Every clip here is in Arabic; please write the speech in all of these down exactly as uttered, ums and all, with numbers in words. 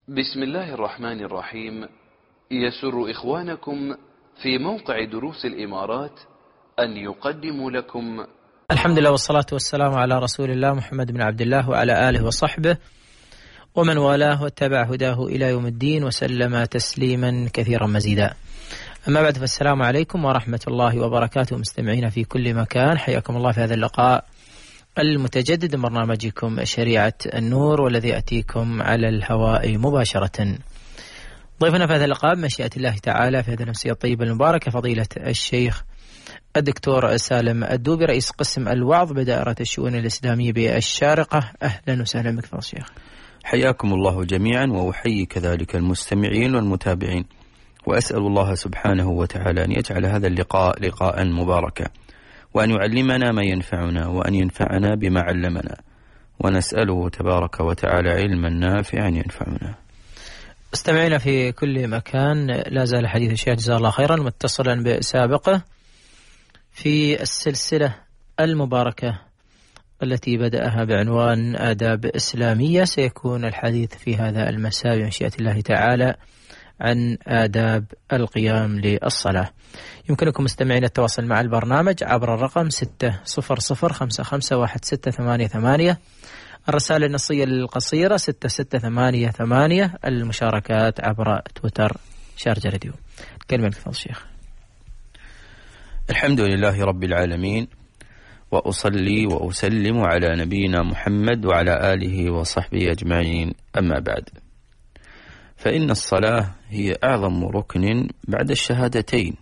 بسم الله الرحمن الرحيم. يسر إخوانكم في موقع دروس الإمارات أن يقدموا لكم الحمد لله والصلاة والسلام على رسول الله محمد بن عبد الله وعلى آله وصحبه ومن والاه واتبع هداه إلى يوم الدين وسلم تسليما كثيرا مزيدا. أما بعد، فالسلام عليكم ورحمة الله وبركاته مستمعين في كل مكان، حياكم الله في هذا اللقاء المتجدد من برنامجكم شريعة النور، والذي يأتيكم على الهواء مباشرة. ضيفنا في هذا اللقاء بمشيئة الله تعالى في هذه النفسية الطيبة المباركة فضيلة الشيخ الدكتور سالم الدوبي، رئيس قسم الوعظ بدائرة الشؤون الإسلامية بالشارقة. أهلا وسهلا بك فضيلة الشيخ. حياكم الله جميعا، وأحيي كذلك المستمعين والمتابعين، وأسأل الله سبحانه وتعالى أن يجعل هذا اللقاء لقاء مباركا، وأن يعلمنا ما ينفعنا، وأن ينفعنا بما علمنا، ونسأله تبارك وتعالى علما نافعا ينفعنا. استمعنا في كل مكان، لا زال حديث الشيخ جزاه الله خيرا متصلا بسابقه في السلسلة المباركة التي بدأها بعنوان آداب إسلامية. سيكون الحديث في هذا المساء بمشيئة الله تعالى عن آداب القيام للصلاة. يمكنكم مستمعين التواصل مع البرنامج عبر الرقم ستة صفر صفر خمسة خمسة واحد ستة ثمانية ثمانية، الرسائل النصية القصيرة ستة ستة ثمانية ثمانية، المشاركات عبر تويتر شارجة راديو. كلمة لك فضل الشيخ. الحمد لله رب العالمين، وأصلي وأسلم على نبينا محمد وعلى آله وصحبه أجمعين، أما بعد، فإن الصلاة هي أعظم ركن بعد الشهادتين،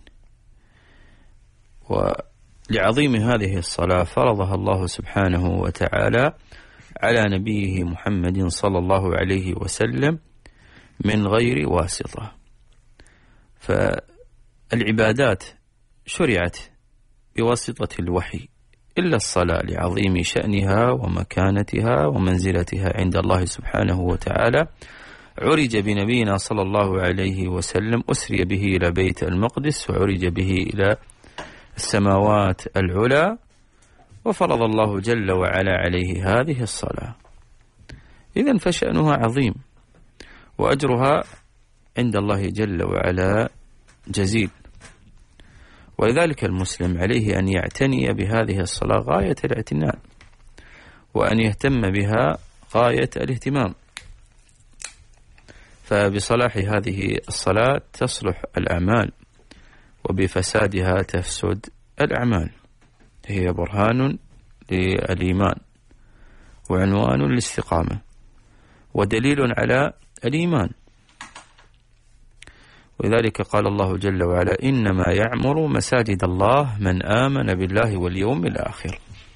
ولعظيم هذه الصلاة فرضها الله سبحانه وتعالى على نبيه محمد صلى الله عليه وسلم من غير واسطة. فالعبادات شرعت بواسطة الوحي إلا الصلاة لعظيم شأنها ومكانتها ومنزلتها عند الله سبحانه وتعالى. عرج بنبينا صلى الله عليه وسلم، أسري به إلى بيت المقدس، وعرج به إلى السماوات العلى، وفرض الله جل وعلا عليه هذه الصلاة. إذن فشأنها عظيم، وأجرها عند الله جل وعلا جزيل، ولذلك المسلم عليه أن يعتني بهذه الصلاة غاية الاعتناء، وأن يهتم بها غاية الاهتمام. فبصلاح هذه الصلاة تصلح الأعمال، وبفسادها تفسد الأعمال. هي برهان للإيمان، وعنوان للاستقامة، ودليل على الإيمان. ولذلك قال الله جل وعلا: إنما يعمر مساجد الله من آمن بالله واليوم الآخر.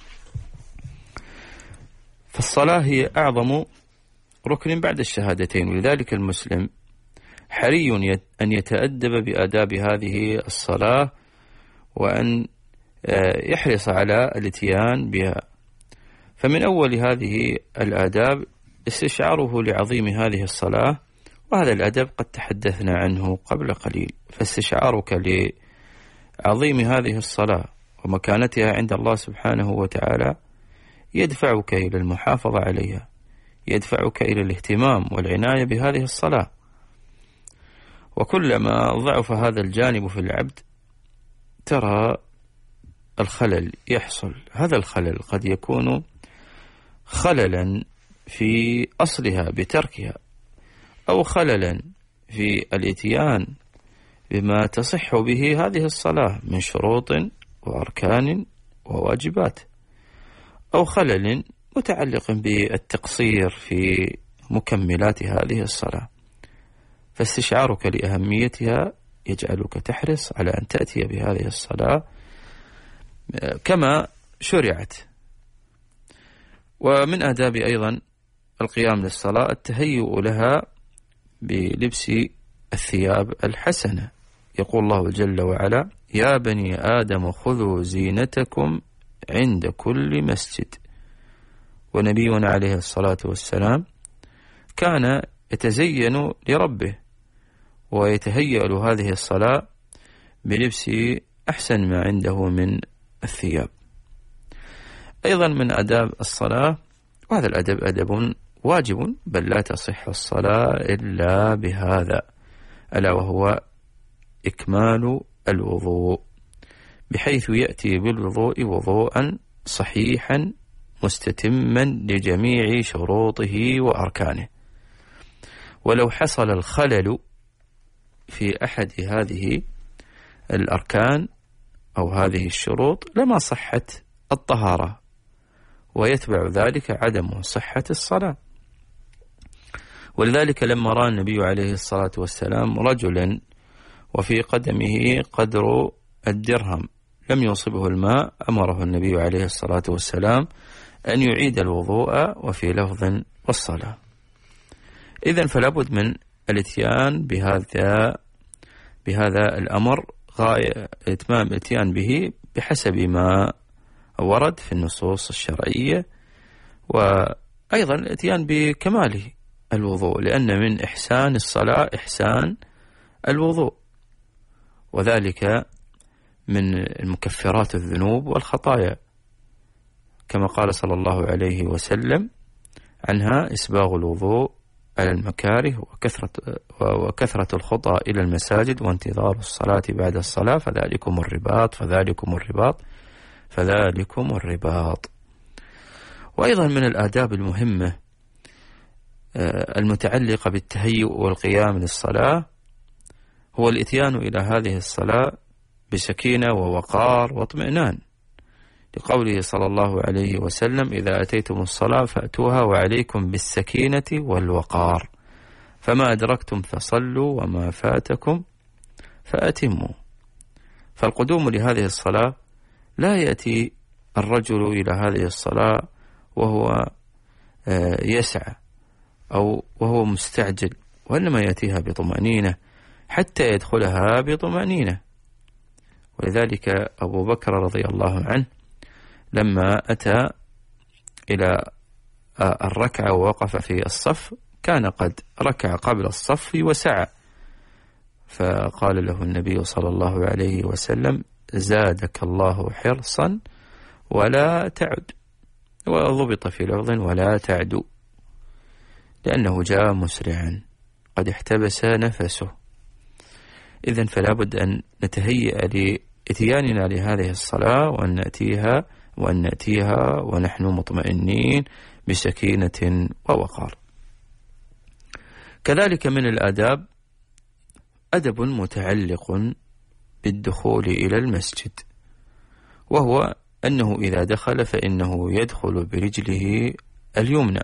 فالصلاة هي أعظم ركن بعد الشهادتين، ولذلك المسلم حري أن يتأدب بآداب هذه الصلاة، وأن يحرص على الاتيان بها. فمن أول هذه الآداب استشعاره لعظيم هذه الصلاة، وهذا الأدب قد تحدثنا عنه قبل قليل. فاستشعارك لعظيم هذه الصلاة ومكانتها عند الله سبحانه وتعالى يدفعك إلى المحافظة عليها، يدفعك إلى الاهتمام والعناية بهذه الصلاة. وكلما ضعف هذا الجانب في العبد ترى الخلل يحصل. هذا الخلل قد يكون خللا في أصلها بتركها، أو خللا في الاتيان بما تصح به هذه الصلاة من شروط وأركان وواجبات، أو خلل متعلق بالتقصير في مكملات هذه الصلاة. فاستشعارك لأهميتها يجعلك تحرص على أن تأتي بهذه الصلاة كما شرعت. ومن آداب أيضا القيام للصلاة التهيؤ لها بلبس الثياب الحسنة. يقول الله جل وعلا: يا بني آدم خذوا زينتكم عند كل مسجد. ونبينا عليه الصلاة والسلام كان يتزين لربه ويتهيأ له هذه الصلاة بلبس أحسن ما عنده من الثياب. أيضا من أداب الصلاة، وهذا الأدب أدب واجب، بل لا تصح الصلاة إلا بهذا، ألا وهو إكمال الوضوء، بحيث يأتي بالوضوء وضوءا صحيحا مستتما لجميع شروطه وأركانه. ولو حصل الخلل في أحد هذه الأركان أو هذه الشروط لما صحت الطهارة، ويتبع ذلك عدم صحة الصلاة. ولذلك لما رأى النبي عليه الصلاة والسلام رجلا وفي قدمه قدر الدرهم لم يصبه الماء، أمره النبي عليه الصلاة والسلام أن يعيد الوضوء وفي لفظ والصلاة. إذن فلا بد من الاتيان بهذا بهذا الأمر، غاية إتمام الاتيان به بحسب ما ورد في النصوص الشرعية، وأيضا الاتيان بكماله الوضوء، لأن من إحسان الصلاة إحسان الوضوء، وذلك من المكفرات الذنوب والخطايا، كما قال صلى الله عليه وسلم عنها: إسباغ الوضوء على المكاره وكثرة, وكثرة الخطى إلى المساجد وانتظار الصلاة بعد الصلاة فذلكم الرباط فذلكم الرباط فذلكم الرباط. وأيضا من الآداب المهمة المتعلقة بالتهيؤ والقيام للصلاة هو الإتيان إلى هذه الصلاة بسكينة ووقار واطمئنان، لقوله صلى الله عليه وسلم: إذا أتيتم الصلاة فأتوها وعليكم بالسكينة والوقار، فما أدركتم فصلوا وما فاتكم فأتموا. فالقدوم لهذه الصلاة لا يأتي الرجل إلى هذه الصلاة وهو يسعى أو وهو مستعجل، وإنما يأتيها بطمأنينة حتى يدخلها بطمأنينة. ولذلك أبو بكر رضي الله عنه لما أتى إلى الركعة ووقف في الصف كان قد ركع قبل الصف وسعى، فقال له النبي صلى الله عليه وسلم: زادك الله حرصا ولا تعد، وضبط في لفظ ولا تعد، لأنه جاء مسرعا قد احتبس نفسه. إذن فلا بد أن نتهيأ لإتياننا لهذه الصلاة وأن نأتيها وأن نأتيها ونحن مطمئنين بسكينة ووقار. كذلك من الآداب أدب متعلق بالدخول إلى المسجد، وهو أنه إذا دخل فإنه يدخل برجله اليمنى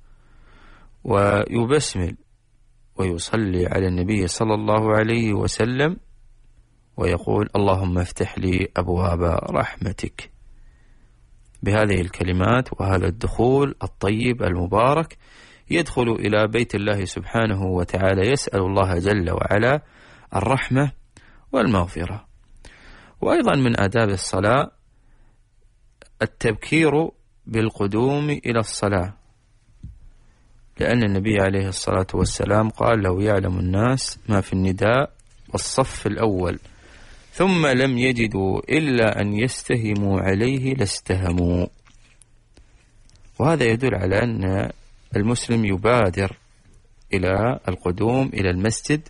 ويبسمل ويصلي على النبي صلى الله عليه وسلم ويقول: اللهم افتح لي أبواب رحمتك. بهذه الكلمات وهذا الدخول الطيب المبارك يدخل إلى بيت الله سبحانه وتعالى يسأل الله جل وعلا الرحمة والمغفرة. وأيضا من آداب الصلاة التبكير بالقدوم إلى الصلاة، لأن النبي عليه الصلاة والسلام قال: لو يعلم الناس ما في النداء والصف الأول ثم لم يجدوا إلا أن يستهموا عليه لاستهموا. وهذا يدل على أن المسلم يبادر إلى القدوم إلى المسجد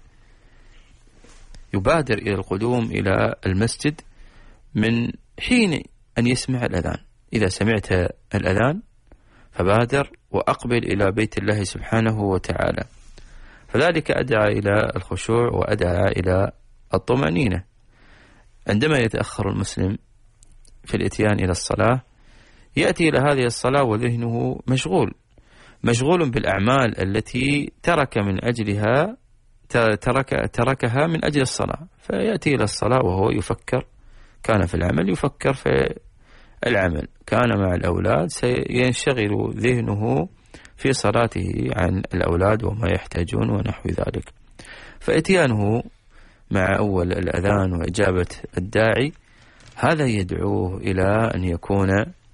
يبادر إلى القدوم إلى المسجد من حين أن يسمع الأذان. إذا سمعت الأذان فبادر وأقبل إلى بيت الله سبحانه وتعالى، فذلك أدعى إلى الخشوع وأدعى إلى الطمأنينة. عندما يتأخر المسلم في الإتيان إلى الصلاة يأتي إلى هذه الصلاة وذهنه مشغول مشغول بالأعمال التي ترك من أجلها ترك تركها من أجل الصلاة، فيأتي إلى الصلاة وهو يفكر، كان في العمل يفكر في العمل، كان مع الأولاد سينشغل ذهنه في صلاته عن الأولاد وما يحتاجون ونحو ذلك. فإتيانه مع أول الأذان وإجابة الداعي هذا يدعوه إلى أن يكون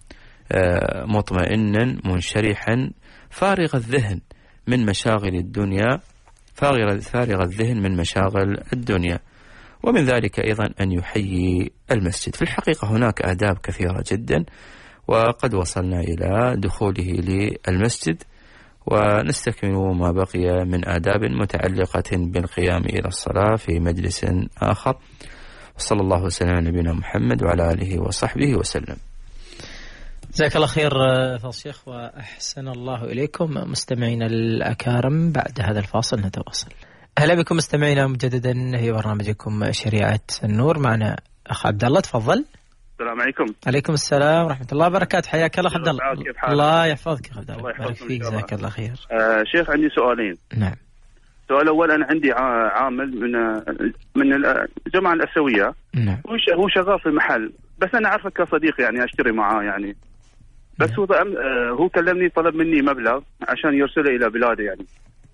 مطمئنا منشرحا فارغ الذهن من مشاغل الدنيا فارغ الذهن من مشاغل الدنيا. ومن ذلك أيضا أن يحيي المسجد. في الحقيقة هناك آداب كثيرة جدا، وقد وصلنا إلى دخوله للمسجد ونستكمل ما بقي من آداب متعلقة بالقيام إلى الصلاة في مجلس آخر. وصلى الله وسلم على نبينا محمد وعلى آله وصحبه وسلم. جزاك الله خير فضل الشيخ وأحسن الله إليكم. مستمعينا الأكارم، بعد هذا الفاصل نتواصل. أهلا بكم مستمعينا مجددا في برنامجكم شريعة النور. معنا أخ عبد الله، تفضل. السلام عليكم. عليكم السلام ورحمة الله وبركاته. حياك الله عبد الله. الله يحفظك يا عبد الله. الله يحفظك فيك. جزاك الله خير. آه شيخ، عندي سؤالين. نعم. السؤال الأول، أنا عندي عامل من من الجماعة الأسيوية. نعم. هو شغال في محل، بس أنا عارفه كصديق يعني، أشتري معاه يعني. بس نعم. هو هو كلمني، طلب مني مبلغ عشان يرسله إلى بلاده يعني.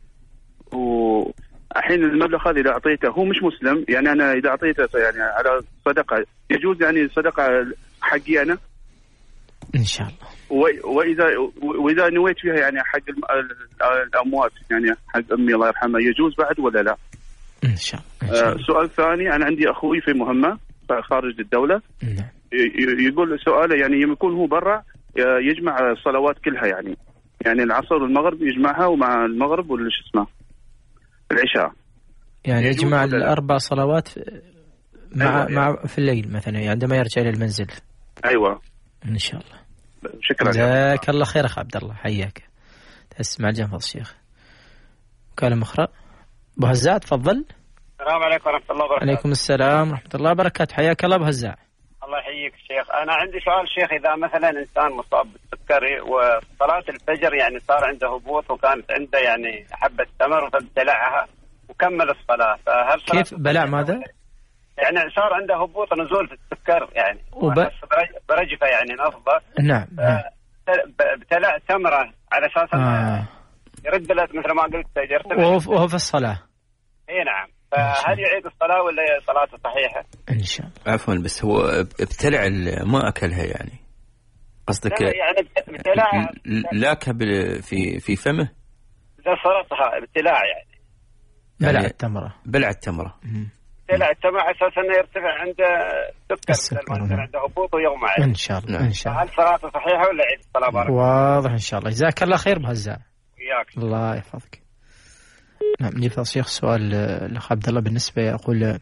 والحين المبلغ هذا إذا أعطيته، هو مش مسلم يعني، أنا إذا أعطيته يعني على صدقة يجوز يعني صدقة حقي أنا؟ إن شاء الله. وإذا وإذا نويت فيها يعني حق الأموات يعني حق أمي الله يرحمها، يجوز بعد ولا لا؟ إن شاء الله. السؤال الثاني، أنا عندي أخوي في مهمة خارج الدولة. نعم. يقول سؤاله يعني يكون هو برا يجمع الصلوات كلها يعني يعني العصر والمغرب يجمعها، ومع المغرب ولا شو اسمه العشاء، يعني يجمع الأربع صلوات مع أيوة يعني. مع في الليل مثلا عندما يرجع إلى المنزل. أيوة إن شاء الله. شكرا. جزاك الله خير أخ عبد الله، حياك. تسمع الجنب الشيخ. كلام أخرى. أبو هزاع تفضل. السلام عليكم ورحمة الله وبركاته. عليكم السلام ورحمة الله وبركاته. حياك الله أبو هزاع. الله يحييك شيخ. أنا عندي سؤال شيخ، إذا مثلا إنسان مصاب بالسكري وصلاة الفجر يعني صار عنده هبوط، وكانت عنده يعني حبة تمر فابتلعها وكمل الصلاة، فهل كيف بلع ماذا؟ يعني صار عنده هبوط نزول في السكر يعني وب... برجفة يعني نفضة. نعم. ابتلع تمرة على أساس آه. يرد له مثل ما قلت يرتفع وهو في الصلاة. اي نعم. فهل يعيد الصلاة ولا صلاته صحيحة؟ إن شاء الله. عفوا، بس هو ابتلع ما أكلها يعني قصدك؟ يعني ابتلعها لاكها في في فمه؟ إذا صرتها ابتلاع يعني بلع التمرة. بلع التمرة. بلع التمرة على أساس إنه يرتفع عنده سكر، عنده هبوط ويغمى يعني. إن شاء الله. إن شاء الله. هل صلاته صحيحة ولا يعيد الصلاة؟ بارك واضح إن شاء الله. جزاك الله خير بهزاع. وياك. الله يحفظك. نعم. نفضل شيخ سؤال الأخ عبد الله بالنسبة يقول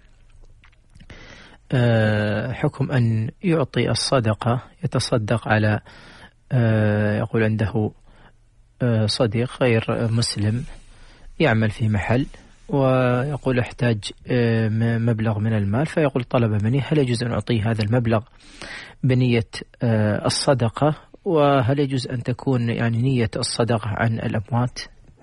أه حكم أن يعطي الصدقة، يتصدق على أه يقول عنده أه صديق غير مسلم يعمل في محل، ويقول احتاج أه مبلغ من المال، فيقول طلب مني هل يجوز أن أعطيه هذا المبلغ بنية أه الصدقة، وهل يجوز أن تكون يعني نية الصدقة عن الأموات؟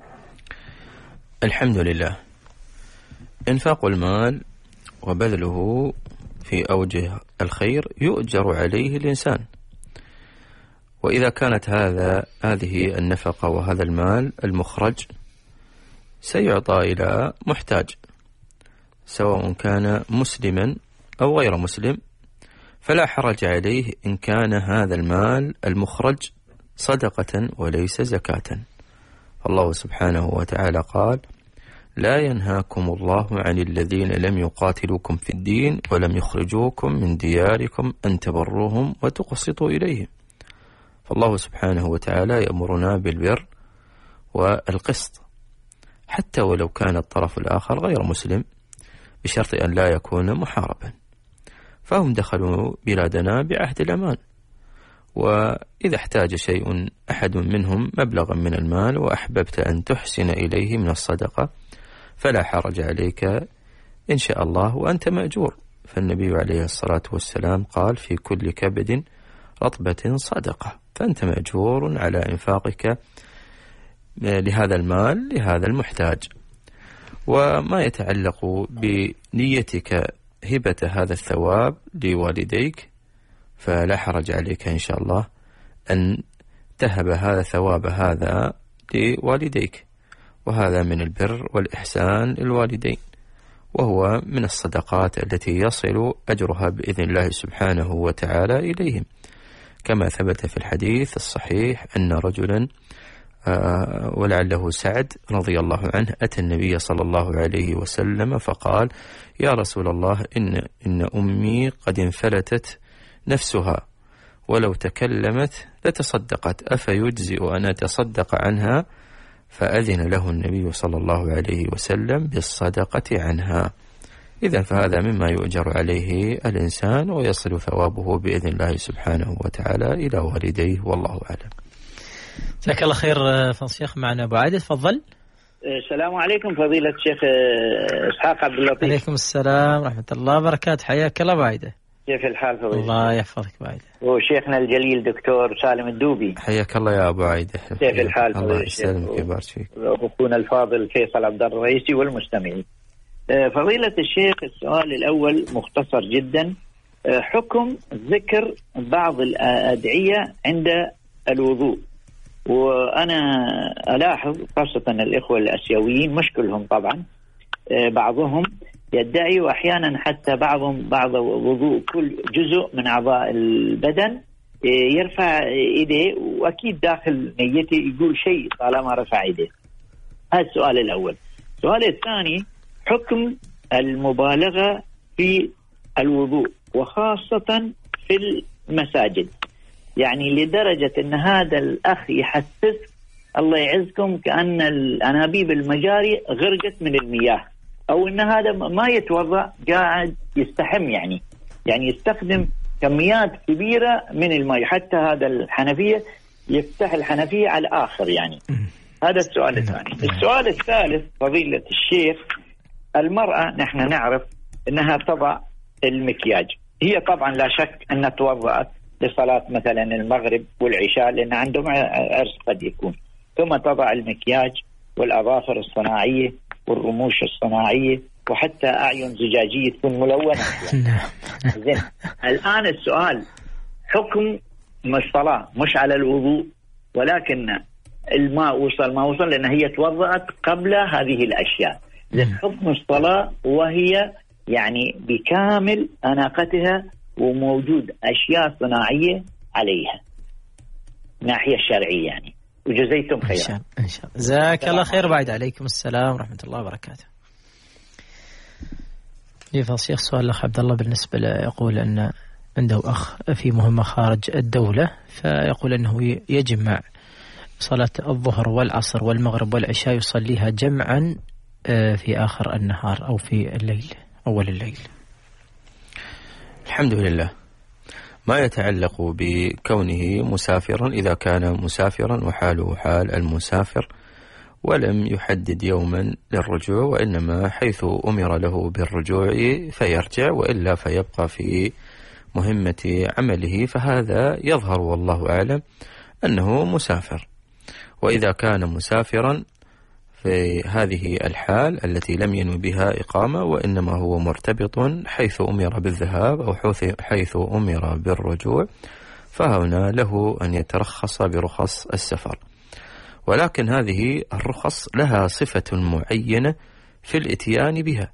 الحمد لله. إنفاق المال وبذله في أوجه الخير يؤجر عليه الإنسان، وإذا كانت هذا هذه النفقة وهذا المال المخرج سيعطى إلى محتاج سواء كان مسلما أو غير مسلم، فلا حرج عليه إن كان هذا المال المخرج صدقة وليس زكاة. الله سبحانه وتعالى قال: لا ينهاكم الله عن الذين لم يقاتلوكم في الدين ولم يخرجوكم من دياركم أن تبروهم وتقسطوا إليهم. فالله سبحانه وتعالى يأمرنا بالبر والقسط حتى ولو كان الطرف الآخر غير مسلم، بشرط أن لا يكون محاربا. فهم دخلوا بلادنا بعهد الأمان، وإذا احتاج شيء أحد منهم مبلغا من المال وأحببت أن تحسن إليه من الصدقة فلا حرج عليك إن شاء الله، وأنت مأجور. فالنبي عليه الصلاة والسلام قال: في كل كبد رطبة صدقة. فأنت مأجور على إنفاقك لهذا المال لهذا المحتاج. وما يتعلق بنيتك هبة هذا الثواب لوالديك فلا حرج عليك إن شاء الله أن تهب هذا الثواب هذا لوالديك، وهذا من البر والإحسان للوالدين، وهو من الصدقات التي يصل أجرها بإذن الله سبحانه وتعالى إليهم، كما ثبت في الحديث الصحيح أن رجلا آه ولعله سعد رضي الله عنه أتى النبي صلى الله عليه وسلم فقال: يا رسول الله، إن, إن أمي قد انفلتت نفسها ولو تكلمت لتصدقت، أفيجزئ أن أتصدق عنها؟ فأذن له النبي صلى الله عليه وسلم بالصدقة عنها. إذن فهذا مما يؤجر عليه الإنسان ويصل ثوابه بإذن الله سبحانه وتعالى إلى والديه، والله أعلم. جزاك الله خير فضل الشيخ. معنا أبو عادل، تفضل. السلام عليكم فضيلة الشيخ إسحاق عبد اللطيف. عليكم السلام ورحمة الله وبركاته، حياك الله بعيدة. كيف الحال فضيلة؟ الله يحفظك بعيدة. وشيخنا الجليل دكتور سالم الدوبي. حياك الله يا أبو عايدة. كيف الحال فضيلة الله الشيخ؟ يسلمك ويبارك فيك. وأخونا الفاضل فيصل عبد الرئيسي والمستمعين. فضيلة الشيخ، السؤال الأول مختصر جدا. حكم ذكر بعض الأدعية عند الوضوء، وأنا ألاحظ خاصة الإخوة الآسيويين مش كلهم طبعا، بعضهم يدعي وأحيانا حتى بعضهم بعض وضوء كل جزء من أعضاء البدن يرفع إيديه، وأكيد داخل نيته يقول شيء طالما رفع إيديه. هذا السؤال الأول. السؤال الثاني، حكم المبالغة في الوضوء وخاصة في المساجد، يعني لدرجة أن هذا الأخ يحسس الله يعزكم كأن الأنابيب المجاري غرقت من المياه، أو أن هذا ما يتوضأ قاعد يستحم، يعني يعني يستخدم كميات كبيرة من الماء، حتى هذا الحنفية يفتح الحنفية على الآخر يعني. هذا السؤال الثاني. السؤال الثالث فضيلة الشيخ، المرأة نحن نعرف أنها تضع المكياج، هي طبعا لا شك أنها توضأت لصلاة مثلا المغرب والعشاء لأن عندهم عرس قد يكون، ثم تضع المكياج والأظافر الصناعية والرموش الصناعية وحتى أعين زجاجية تكون ملونة. زين، الآن السؤال، حكم الصلاة مش على الوضوء، ولكن الماء وصل ما وصل لأن هي توضأت قبل هذه الأشياء. زين، حكم الصلاة وهي يعني بكامل أناقتها وموجود أشياء صناعية عليها ناحية الشرعية يعني. وجزيتم خيرا. إن شاء الله. إن شاء الله. جزاك الله خير بعد. عليكم السلام ورحمة الله وبركاته. يفضل الشيخ، سؤال الأخ عبد الله بالنسبة له، يقول أن عنده أخ في مهمة خارج الدولة، فيقول أنه يجمع صلاة الظهر والعصر والمغرب والعشاء يصليها جمعا في آخر النهار أو في الليل أول الليل. الحمد لله. ما يتعلق بكونه مسافرا، إذا كان مسافرا وحاله حال المسافر ولم يحدد يوما للرجوع، وإنما حيث أمر له بالرجوع فيرجع، وإلا فيبقى في مهمة عمله، فهذا يظهر والله أعلم أنه مسافر. وإذا كان مسافرا في هذه الحال التي لم ينوي بها إقامة، وإنما هو مرتبط حيث أمر بالذهاب أو حيث أمر بالرجوع، فهنا له أن يترخص برخص السفر. ولكن هذه الرخص لها صفة معينة في الاتيان بها،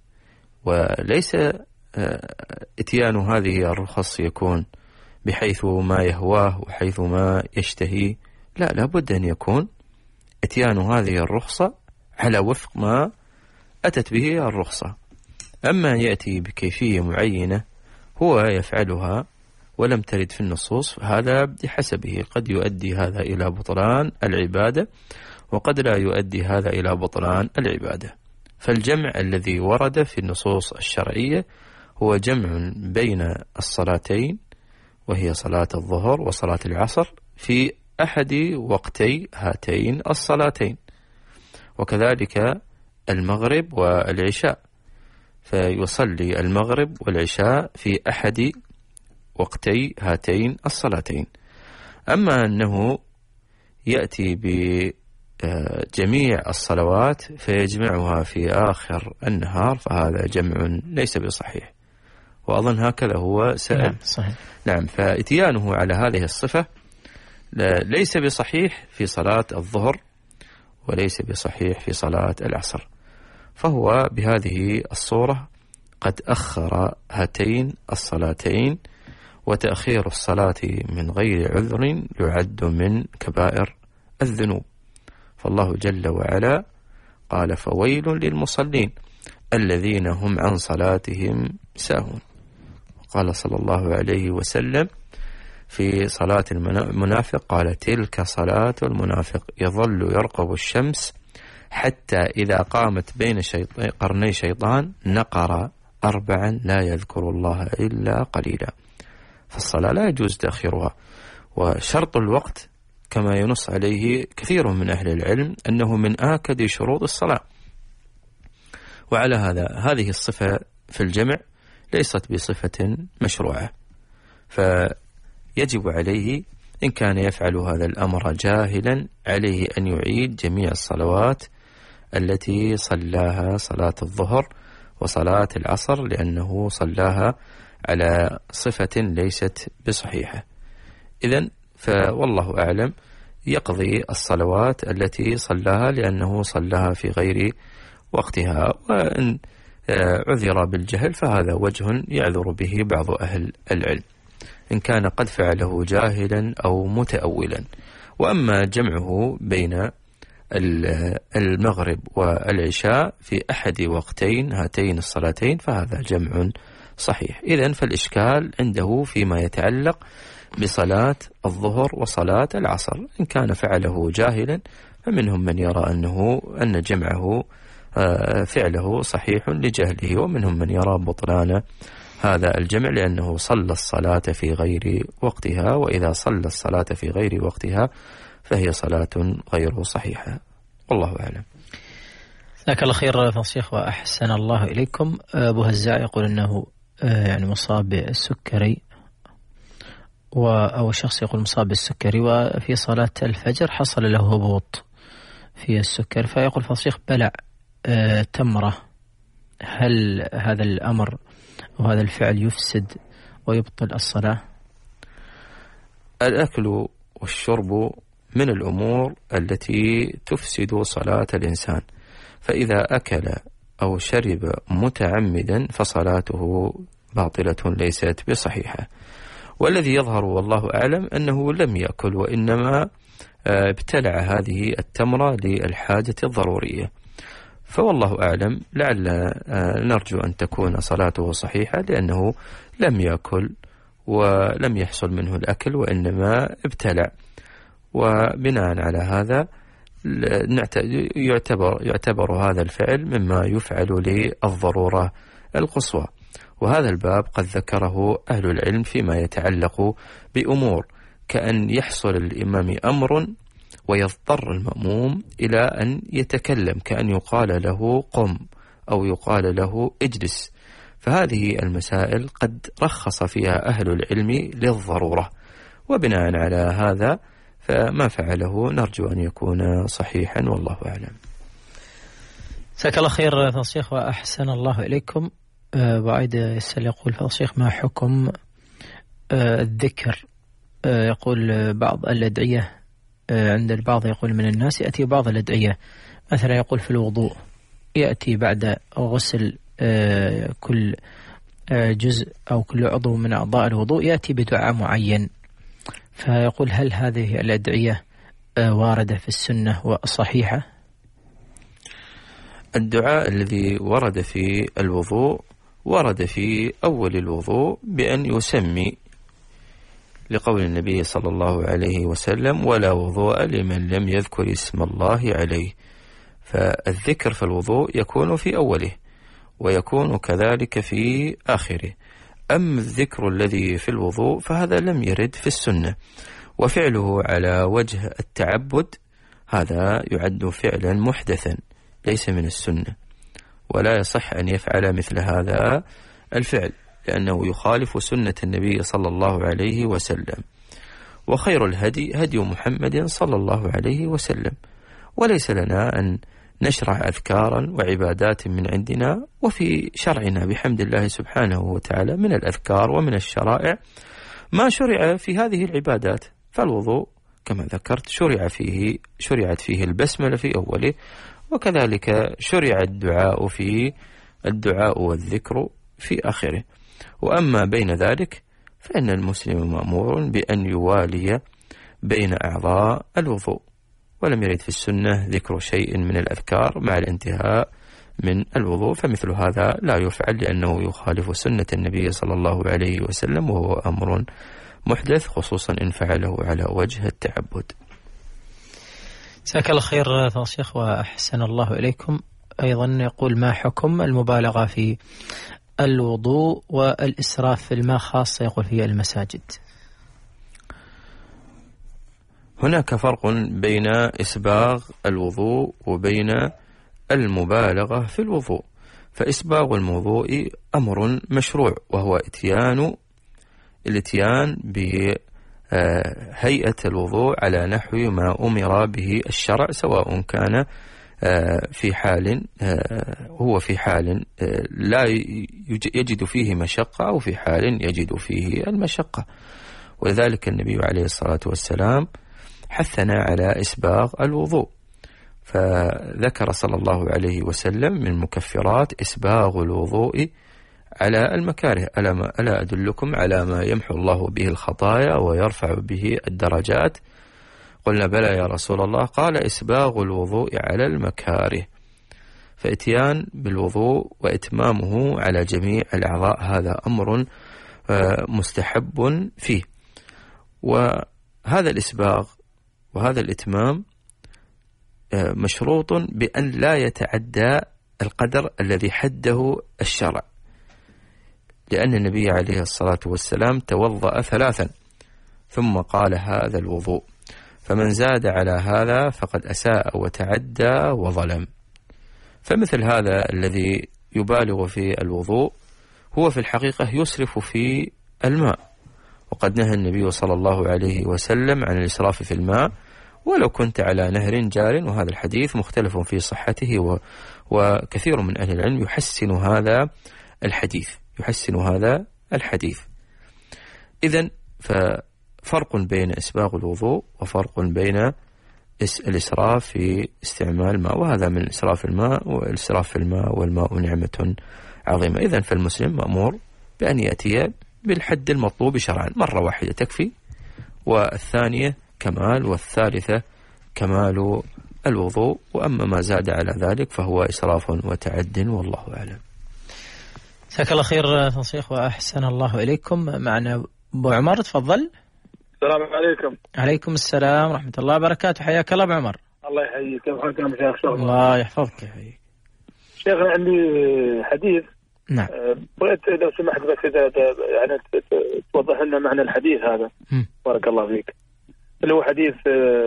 وليس اتيان هذه الرخص يكون بحيث ما يهواه وحيث ما يشتهي، لا، لابد أن يكون اتيان هذه الرخصة على وفق ما أتت به الرخصة. أما يأتي بكيفية معينة هو يفعلها ولم ترد في النصوص، هذا بحسبه، قد يؤدي هذا إلى بطلان العبادة وقد لا يؤدي هذا إلى بطلان العبادة. فالجمع الذي ورد في النصوص الشرعية هو جمع بين الصلاتين، وهي صلاة الظهر وصلاة العصر، في أحد وقتي هاتين الصلاتين، وكذلك المغرب والعشاء، فيصلي المغرب والعشاء في أحد وقتي هاتين الصلاتين. أما أنه يأتي بجميع الصلوات فيجمعها في آخر النهار، فهذا جمع ليس بصحيح، وأظن هكذا هو سأل. نعم صحيح. نعم، فإتيانه على هذه الصفة ليس بصحيح في صلاة الظهر وليس بصحيح في صلاة العصر، فهو بهذه الصورة قد أخر هاتين الصلاتين، وتأخير الصلاة من غير عذر يعد من كبائر الذنوب. فالله جل وعلا قال: فويل للمصلين الذين هم عن صلاتهم ساهون. قال صلى الله عليه وسلم: في صلاة المنافق قال تلك صلاة المنافق يظل يرقب الشمس حتى إذا قامت بين شيطان قرني شيطان نقر أربعا لا يذكر الله إلا قليلا. فالصلاة لا يجوز تأخيرها، وشرط الوقت كما ينص عليه كثير من أهل العلم أنه من آكد شروط الصلاة. وعلى هذا هذه الصفة في الجمع ليست بصفة مشروعة، فيجب عليه إن كان يفعل هذا الأمر جاهلا عليه أن يعيد جميع الصلوات التي صلاها صلاة الظهر وصلاة العصر، لأنه صلاها على صفة ليست بصحيحة. إذن فوالله أعلم يقضي الصلوات التي صلاها لأنه صلاها في غير وقتها، وإن عذر بالجهل فهذا وجه يعذر به بعض أهل العلم إن كان قد فعله جاهلا أو متأولا. وأما جمعه بين المغرب والعشاء في أحد وقتين هاتين الصلاتين فهذا جمع صحيح. إذن فالإشكال عنده فيما يتعلق بصلاة الظهر وصلاة العصر. إن كان فعله جاهلا فمنهم من يرى أنه أن جمعه فعله صحيح لجهله، ومنهم من يرى بطلان هذا الجمع لأنه صلى الصلاة في غير وقتها، وإذا صلى الصلاة في غير وقتها فهي صلاة غير صحيحة. والله أعلم. جزاك الله خير فالشيخ وأحسن الله إليكم. أبو هزاع يقول أنه يعني مصاب بالسكري، أو شخص يقول مصاب بالسكري وفي صلاة الفجر حصل له هبوط في السكر، فيقول فالشيخ بلع تمرة، هل هذا الأمر وهذا الفعل يفسد ويبطل الصلاة؟ الأكل والشرب من الأمور التي تفسد صلاة الإنسان، فإذا أكل أو شرب متعمدا فصلاته باطلة ليست بصحيحة. والذي يظهر والله أعلم أنه لم يأكل، وإنما ابتلع هذه التمرة للحاجة الضرورية، فوالله أعلم لعل نرجو أن تكون صلاته صحيحة لأنه لم يأكل ولم يحصل منه الأكل وإنما ابتلع. وبناء على هذا يعتبر, يعتبر هذا الفعل مما يفعل للضرورة القصوى. وهذا الباب قد ذكره أهل العلم فيما يتعلق بأمور كأن يحصل الإمام أمر ويضطر المأموم إلى أن يتكلم، كأن يقال له قم أو يقال له اجلس، فهذه المسائل قد رخص فيها أهل العلم للضرورة، وبناء على هذا فما فعله نرجو أن يكون صحيحا والله أعلم. جزاك الله خير فالشيخ وأحسن الله إليكم. بعيد يسأل يقول فالشيخ ما حكم الذكر؟ يقول بعض الأدعية عند البعض يقول من الناس يأتي بعض الأدعية مثلا يقول في الوضوء يأتي بعد غسل كل جزء أو كل عضو من أعضاء الوضوء يأتي بدعاء معين، فيقول هل هذه الأدعية واردة في السنة وصحيحة؟ الدعاء الذي ورد في الوضوء ورد في أول الوضوء بأن يسمي، لقول النبي صلى الله عليه وسلم ولا وضوء لمن لم يذكر اسم الله عليه، فالذكر في الوضوء يكون في أوله ويكون كذلك في آخره. أما الذكر الذي في الوضوء فهذا لم يرد في السنة، وفعله على وجه التعبد هذا يعد فعلا محدثا ليس من السنة، ولا يصح أن يفعل مثل هذا الفعل لأنه يخالف سنة النبي صلى الله عليه وسلم. وخير الهدي هدي محمد صلى الله عليه وسلم، وليس لنا أن نشرع أذكارا وعبادات من عندنا، وفي شرعنا بحمد الله سبحانه وتعالى من الأذكار ومن الشرائع ما شرع في هذه العبادات. فالوضوء كما ذكرت شرع فيه شرعت فيه البسملة في أوله، وكذلك شرع الدعاء في الدعاء والذكر في آخره. وأما بين ذلك فإن المسلم مأمور بأن يوالي بين أعضاء الوضوء، ولم يرد في السنة ذكر شيء من الأذكار مع الانتهاء من الوضوء، فمثل هذا لا يفعل لأنه يخالف سنة النبي صلى الله عليه وسلم وهو أمر محدث، خصوصا إن فعله على وجه التعبد. جزاك الله خير فضيلة الشيخ وأحسن الله إليكم. أيضا يقول: ما حكم المبالغة في الوضوء والإسراف في الماء، خاصة يقول في المساجد؟ هناك فرق بين إسباغ الوضوء وبين المبالغة في الوضوء. فإسباغ الوضوء أمر مشروع، وهو اتيان الاتيان بهيئة الوضوء على نحو ما أمر به الشرع، سواء كان في حال هو في حال لا يجد فيه مشقة أو في حال يجد فيه المشقة. ولذلك النبي عليه الصلاة والسلام حثنا على إسباغ الوضوء، فذكر صلى الله عليه وسلم من مكفرات إسباغ الوضوء على المكاره: ألا, ألا أدلكم على ما يمحو الله به الخطايا ويرفع به الدرجات؟ قلنا: بلى يا رسول الله. قال: إسباغ الوضوء على المكاره. فإتيان بالوضوء وإتمامه على جميع الأعضاء هذا أمر مستحب فيه. وهذا الإسباغ وهذا الإتمام مشروط بأن لا يتعدى القدر الذي حده الشرع، لأن النبي عليه الصلاة والسلام توضأ ثلاثا ثم قال: هذا الوضوء. فمن زاد على هذا فقد أساء وتعدى وظلم. فمثل هذا الذي يبالغ في الوضوء هو في الحقيقة يسرف في الماء، وقد نهى النبي صلى الله عليه وسلم عن الإسراف في الماء ولو كنت على نهر جار. وهذا الحديث مختلف في صحته، و... وكثير من أهل العلم يحسن هذا الحديث يحسن هذا الحديث إذن ففرق بين إسباغ الوضوء وفرق بين الإسراف في استعمال الماء، وهذا من إسراف الماء، والإسراف في الماء والماء نعمة عظيمة. إذن فالمسلم مأمور بأن يأتي بالحد المطلوب شرعا، مرة واحدة تكفي، والثانية كمال، والثالثة كمال الوضوء. وأما ما زاد على ذلك فهو إسراف وتعد، والله أعلم. جزاك الله خير شيخ وأحسن الله إليكم. معنا أبو عمر، تفضل. السلام عليكم. عليكم السلام ورحمة الله وبركاته. حياك الله أبو عمر. الله يحييك. كيف حالك يا شيخ؟ الله يحفظك. يحييك شيخ. عندي حديث. نعم. بغيت لو سمحت بس إذا يعني توضح لنا معنى الحديث هذا. م. بارك الله فيك. اللي هو حديث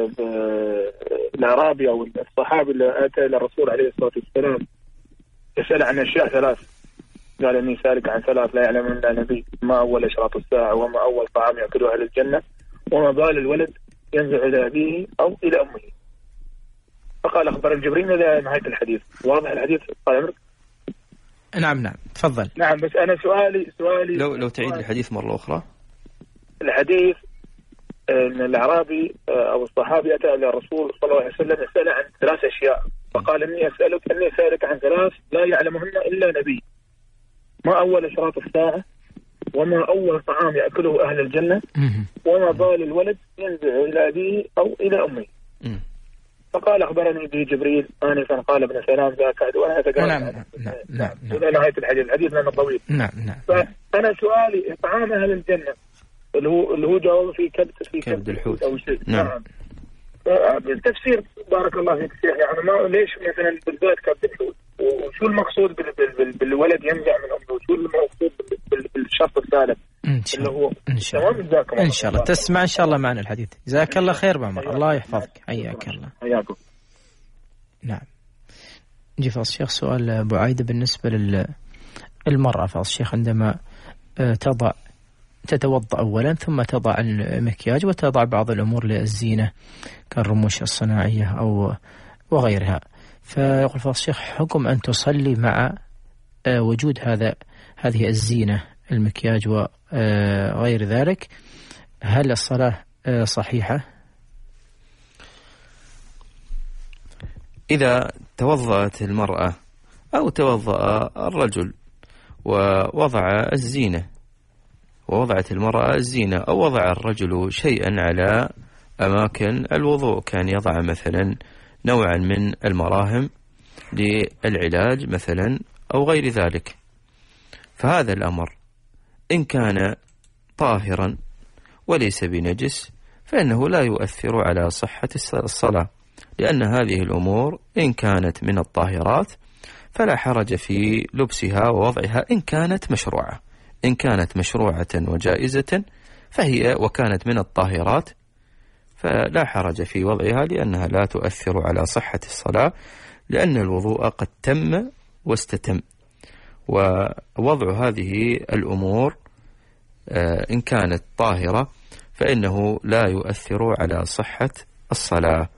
الأعرابي أو الصحابي اللي أتى إلى الرسول عليه الصلاة والسلام يسأل عن أشياء ثلاث، قال إني سالك عن ثلاث لا يعلم إلا نبي: ما أول أشراط الساعة، وما أول طعام يأكله أهل الجنة، وما بال الولد ينزع إلى أبيه أو إلى أمه. فقال: أخبر الجبريل إلى نهاية الحديث. واضح الحديث؟ قال عمرك. نعم نعم تفضل. نعم. بس أنا سؤالي سؤالي لو لو تعيد الحديث مرة أخرى. الحديث أن الأعرابي أو الصحابي أتى إلى الرسول صلى الله عليه وسلم يسأل عن ثلاث أشياء، فقال: إني أسألك إني أسألك عن ثلاث لا يعلمهن إلا نبي: ما أول أشراط الساعة، وما أول طعام يأكله أهل الجنة، وما بال الولد ينزع إلى أبيه أو إلى أمه. فقال: أخبرني به جبريل آنفا قال ابن سلام ذاك وأنا أتقال. نعم نعم نعم نعم. إلى نهاية الحديث. الحديث لنا طويل. نعم نعم. فأنا سؤالي: طعام أهل الجنة اللي هو اللي هو جواب في كبد في كبد الحوت أو شيء. نعم. بالتفسير بارك الله فيك شيخ، يعني ما ليش مثلا بالذات كبد الحوت، وشو المقصود بال بال بالولد ينزع من أمه، وشو المقصود بالشرط الثالث اللي هو إن شاء الله. إن شاء الله تسمع إن شاء الله معنا الحديث. جزاك الله خير بعمر. الله يحفظك. حياك الله. حياكم. نعم. نجي فاصل الشيخ. سؤال أبو عايدة بالنسبة للمرأة فاصل الشيخ عندما تضع تتوضأ أولا ثم تضع المكياج وتضع بعض الأمور للزينة كالرموش الصناعية أو وغيرها، فيقول فاصل الشيخ: حكم أن تصلي مع وجود هذا هذه الزينة المكياج وغير ذلك، هل الصلاة صحيحة؟ إذا توضأت المرأة أو توضأ الرجل ووضع الزينة، ووضعت المرأة الزينة أو وضع الرجل شيئا على أماكن الوضوء، كان يضع مثلا نوعا من المراهم للعلاج مثلا أو غير ذلك، فهذا الأمر إن كان طاهرا وليس بنجس فإنه لا يؤثر على صحة الصلاة، لأن هذه الأمور إن كانت من الطاهرات فلا حرج في لبسها ووضعها إن كانت مشروعة. إن كانت مشروعة وجائزة فهي وكانت من الطاهرات فلا حرج في وضعها، لأنها لا تؤثر على صحة الصلاة، لأن الوضوء قد تم واستتم. ووضع هذه الأمور إن كانت طاهرة فإنه لا يؤثر على صحة الصلاة.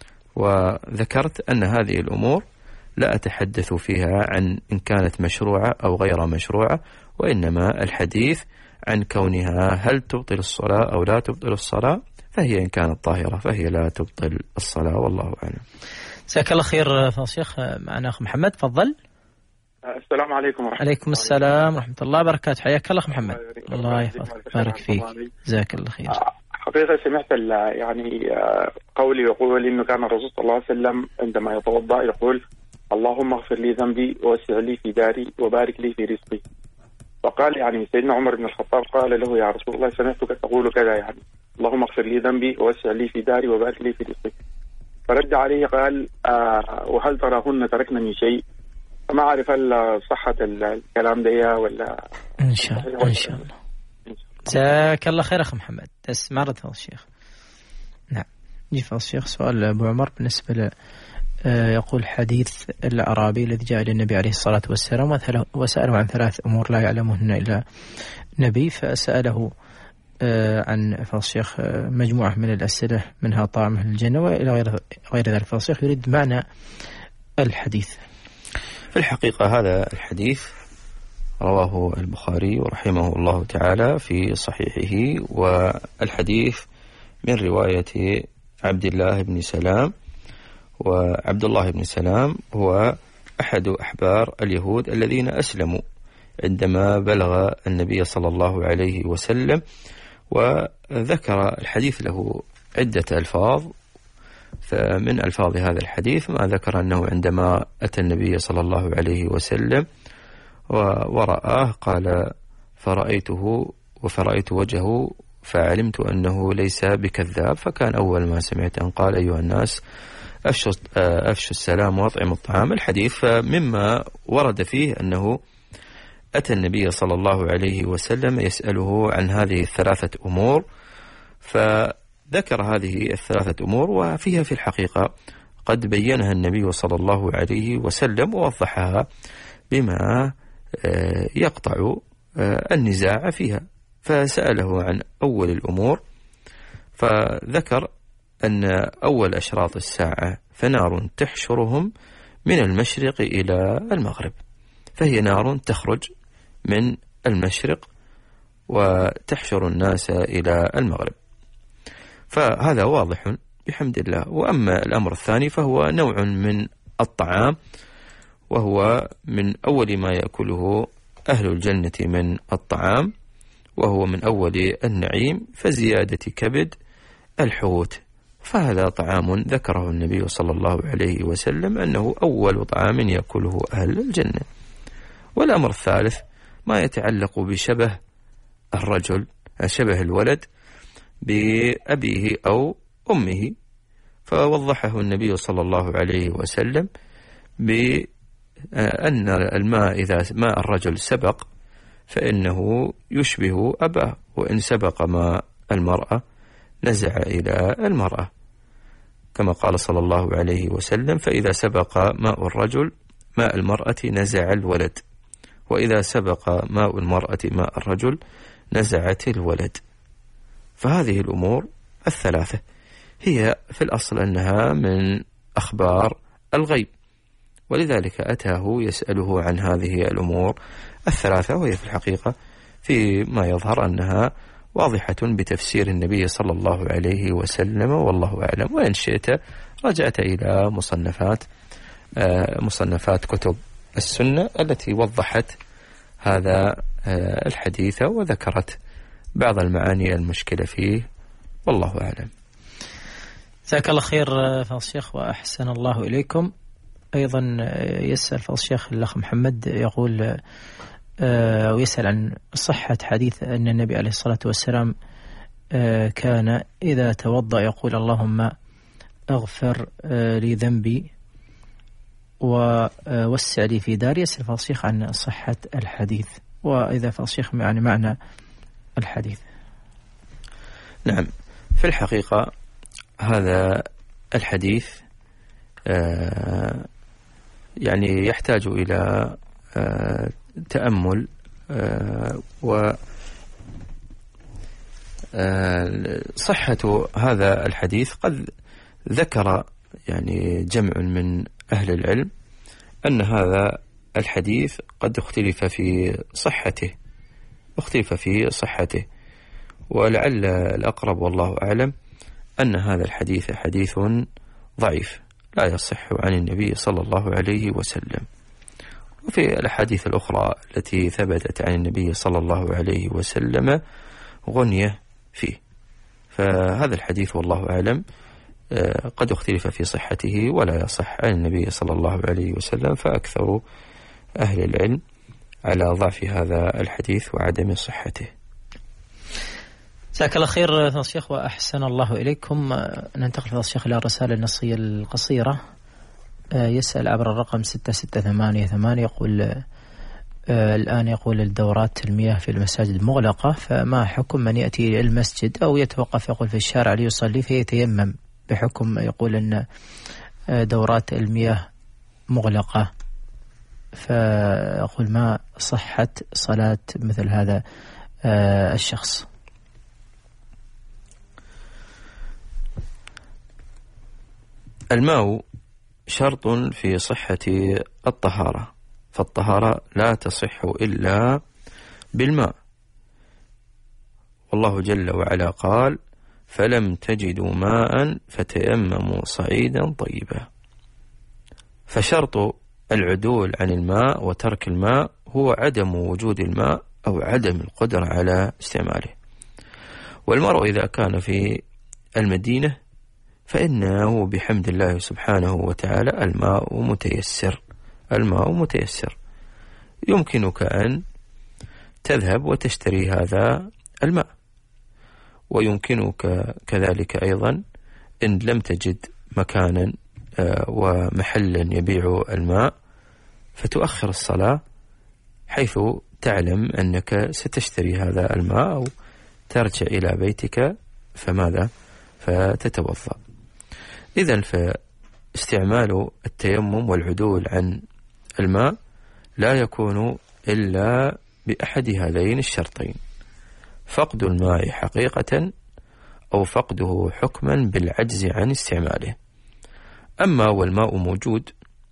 وذكرت أن هذه الأمور لا أتحدث فيها عن إن كانت مشروعة أو غير مشروعة، وإنما الحديث عن كونها هل تبطل الصلاة أو لا تبطل الصلاة، فهي إن كانت طاهرة فهي لا تبطل الصلاة، والله أعلم. جزاك الله خير فضل الشيخ. معنا أخ محمد، تفضل. السلام عليكم ورحمة الله. عليكم السلام ورحمة الله وبركاته. حياك الله أخ محمد. الله يحفظك بارك فيك. جزاك الله خير. حقيقة سمعت يعني قولي يقول إنه كان الرسول صلى الله عليه وسلم عندما يتوضأ يقول اللهم اغفر لي ذنبي ووسع لي في داري وبارك لي في رزقي. فقال يعني سيدنا عمر بن الخطاب قال له يا رسول الله سمعتك تقول كذا، يعني اللهم اغفر لي ذنبي ووسع لي في داري وبارك لي في رزقي. فرد عليه قال آه وهل تراهن تركنا من شيء؟ فما أعرف هل صحة الكلام ده ولا إن شاء الله. إن شاء الله. جزاك الله خير أخ محمد. تسمع رد فضل الشيخ. نعم. يجي فضل الشيخ سؤال أبو عمر بالنسبة ل يقول حديث الأعرابي الذي جاء إلى النبي عليه الصلاة والسلام وسأله عن ثلاث أمور لا يعلمهن إلا نبي، فسأله عن فضل الشيخ مجموعة من الأسئلة منها طعم الجنة وإلى غير ذلك. فضل الشيخ يريد معنى الحديث. في الحقيقة هذا الحديث رواه البخاري رحمه الله تعالى في صحيحه، والحديث من رواية عبد الله بن سلام، وعبد الله بن سلام هو أحد أحبار اليهود الذين أسلموا عندما بلغ النبي صلى الله عليه وسلم، وذكر الحديث له عدة ألفاظ. فمن ألفاظ هذا الحديث ما ذكر أنه عندما أتى النبي صلى الله عليه وسلم ورآه قال فرأيته وفرأيت وجهه فعلمت أنه ليس بكذاب، فكان أول ما سمعت أن قال أيها الناس أفشوا أفشوا السلام وأطعموا الطعام. الحديث مما ورد فيه أنه أتى النبي صلى الله عليه وسلم يسأله عن هذه الثلاثة أمور، فذكر هذه الثلاثة أمور وفيها في الحقيقة قد بينها النبي صلى الله عليه وسلم ووضحها بما يقطع النزاع فيها. فسأله عن أول الأمور فذكر أن أول أشراط الساعة فنار تحشرهم من المشرق إلى المغرب، فهي نار تخرج من المشرق وتحشر الناس إلى المغرب، فهذا واضح بحمد الله. وأما الأمر الثاني فهو نوع من الطعام، وهو من أول ما يأكله أهل الجنة من الطعام، وهو من أول النعيم فزيادة كبد الحوت، فهذا طعام ذكره النبي صلى الله عليه وسلم أنه أول طعام يأكله أهل الجنة. والأمر الثالث ما يتعلق بشبه الرجل، شبه الولد بأبيه أو أمه، فوضحه النبي صلى الله عليه وسلم بأن الماء إذا ماء الرجل سبق فإنه يشبه أباه، وإن سبق ماء المرأة نزع إلى المرأة، كما قال صلى الله عليه وسلم فإذا سبق ماء الرجل ماء المرأة نزع الولد، وإذا سبق ماء المرأة ماء الرجل نزعت الولد. فهذه الأمور الثلاثة هي في الأصل أنها من أخبار الغيب، ولذلك أتاه يسأله عن هذه الأمور الثلاثة، وهي في الحقيقة فيما يظهر أنها واضحة بتفسير النبي صلى الله عليه وسلم، والله أعلم. وإن شئت رجعت إلى مصنفات مصنفات كتب السنة التي وضحت هذا الحديث وذكرت بعض المعاني المشكلة فيه، والله أعلم. جزاك الله خير فضل الشيخ وأحسن الله إليكم. أيضا يسأل فضل الشيخ الأخ محمد يقول ويسأل عن صحة حديث أن النبي عليه الصلاة والسلام كان إذا توضأ يقول اللهم اغفر لي ذنبي ووسع لي في داري. يسأل فالشيخ عن صحة الحديث، وإذا فالشيخ يعني معنى الحديث. نعم، في الحقيقة هذا الحديث يعني يحتاج إلى تأمل و صحة هذا الحديث. قد ذكر يعني جمع من أهل العلم أن هذا الحديث قد اختلف في صحته اختلف في صحته ولعل الأقرب والله أعلم أن هذا الحديث حديث ضعيف لا يصح عن النبي صلى الله عليه وسلم. وفي الأحاديث الأخرى التي ثبتت عن النبي صلى الله عليه وسلم غنية فيه. فهذا الحديث والله أعلم قد اختلف في صحته ولا يصح عن النبي صلى الله عليه وسلم، فأكثر أهل العلم على ضعف هذا الحديث وعدم صحته. جزاك الله خير فضيلة الشيخ وأحسن الله إليكم. ننتقل فضيلة الشيخ إلى الرسالة النصية القصيرة. يسأل عبر الرقم ستة ستة ثمانية ثمانية يقول الآن يقول الدورات المياه في المساجد مغلقة، فما حكم من يأتي إلى المسجد أو يتوقف يقول في الشارع ليصلي فيتيمم بحكم يقول أن دورات المياه مغلقة، فأقول ما صحة صلاة مثل هذا الشخص؟ الماء شرط في صحة الطهارة، فالطهارة لا تصح إلا بالماء، والله جل وعلا قال فلم تجدوا ماء فتيمموا صعيدا طيبا. فشرط العدول عن الماء وترك الماء هو عدم وجود الماء أو عدم القدرة على استعماله. والمرء إذا كان في المدينة فإنه بحمد الله سبحانه وتعالى الماء متيسر الماء متيسر يمكنك أن تذهب وتشتري هذا الماء، ويمكنك كذلك أيضا إن لم تجد مكانا ومحلا يبيع الماء فتؤخر الصلاة حيث تعلم أنك ستشتري هذا الماء أو ترجع إلى بيتك فماذا فتتوضأ. إذن فاستعمال التيمم والعدول عن الماء لا يكون إلا بأحد هذين الشرطين: فقد الماء حقيقة أو فقده حكما بالعجز عن استعماله. أما والماء موجود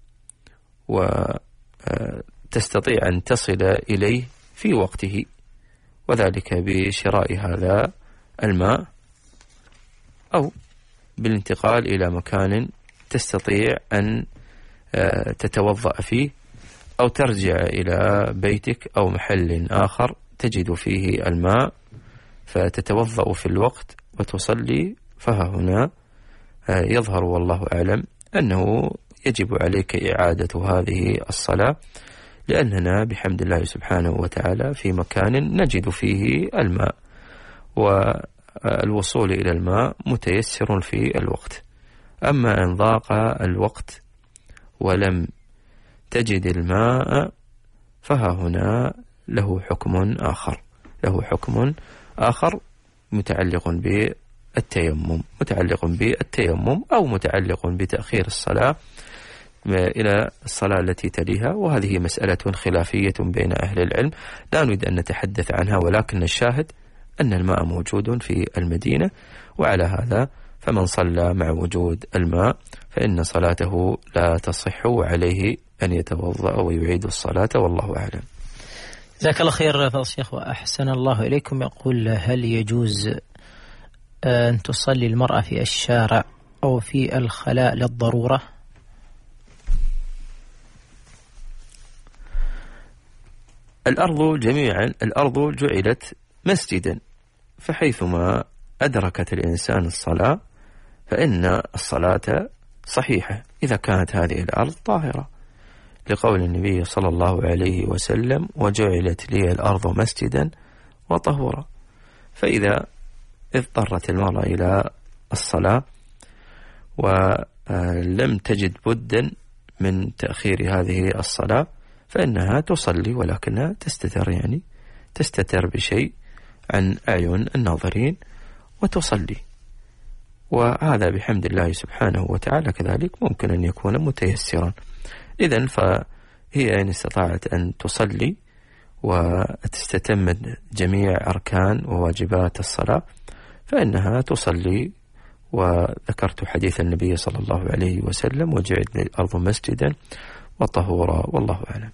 وتستطيع أن تصل إليه في وقته، وذلك بشراء هذا الماء أو بالانتقال إلى مكان تستطيع أن تتوضأ فيه، أو ترجع إلى بيتك أو محل آخر تجد فيه الماء فتتوضأ في الوقت وتصلي، فها هنا يظهر والله أعلم أنه يجب عليك إعادة هذه الصلاة، لأننا بحمد الله سبحانه وتعالى في مكان نجد فيه الماء، والوصول إلى الماء متيسر في الوقت. أما إن ضاق الوقت ولم تجد الماء فها هنا له حكم آخر له حكم آخر متعلق بالتيمم متعلق بالتيمم أو متعلق بتأخير الصلاة إلى الصلاة التي تليها، وهذه مسألة خلافية بين أهل العلم لا نريد أن نتحدث عنها، ولكن الشاهد أن الماء موجود في المدينة، وعلى هذا فمن صلى مع وجود الماء فإن صلاته لا تصح وعليه أن يتوضأ ويعيد الصلاة، والله أعلم. جزاك الله خير فضل الشيخ وأحسن الله إليكم. يقول هل يجوز أن تصلي المرأة في الشارع أو في الخلاء للضرورة؟ الأرض جميعا الأرض جعلت مسجدا، فحيثما أدركت الإنسان الصلاة فإن الصلاة صحيحة إذا كانت هذه الأرض طاهرة، لقول النبي صلى الله عليه وسلم وجعلت لي الأرض مسجدا وطهورا. فإذا اضطرت المرأة إلى الصلاة ولم تجد بدا من تأخير هذه الصلاة، فإنها تصلي، ولكنها تستتر، يعني تستتر بشيء عن أعين الناظرين وتصلي. وهذا بحمد الله سبحانه وتعالى كذلك ممكن أن يكون متيسرا. إذن فهي إن استطاعت أن تصلي وتستتم جميع أركان وواجبات الصلاة فإنها تصلي. وذكرت حديث النبي صلى الله عليه وسلم: وجعلت الأرض مسجدا وطهورا، والله أعلم.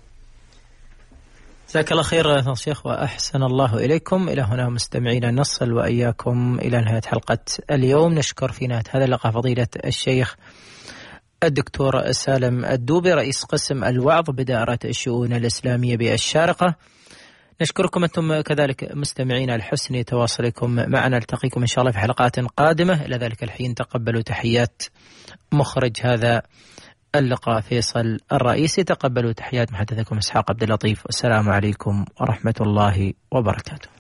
جزاك الله خير شيخ وأحسن الله إليكم. إلى هنا مستمعينا نصل وإياكم إلى نهاية حلقة اليوم. نشكر في نهاية هذا اللقاء فضيلة الشيخ الدكتور سالم الدوبي رئيس قسم الوعظ بدائرة الشؤون الإسلامية بالشارقة. نشكركم أنتم كذلك مستمعين على حسن تواصلكم معنا. نلتقيكم إن شاء الله في حلقات قادمة. إلى ذلك الحين تقبلوا تحيات مخرج هذا اللقاء فيصل الرئيسي. تقبلوا تحيات محدثكم إسحاق عبد اللطيف، والسلام عليكم ورحمة الله وبركاته.